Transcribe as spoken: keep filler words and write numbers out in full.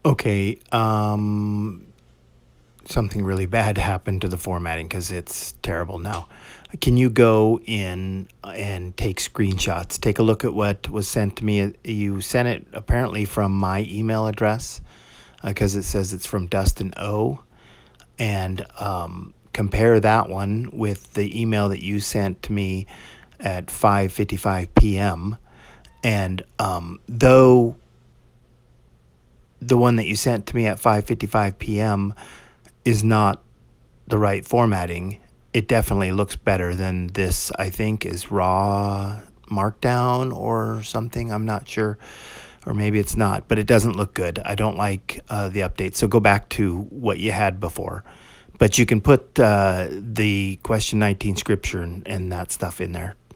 Okay, um, something really bad happened to the formatting because it's terrible now. Can you go in and take screenshots? Take a look at what was sent to me. You sent it apparently from my email address because it says it's from Dustin O. And um, compare that one with the email that you sent to me at five fifty-five p m. And um, though the one that you sent to me at five fifty-five p m is not the right formatting, it definitely looks better than this. I think is raw markdown or something. I'm not sure, or maybe it's not, but it doesn't look good. I don't like uh, the update. So go back to what you had before, but you can put uh, the question nineteen scripture and, and that stuff in there.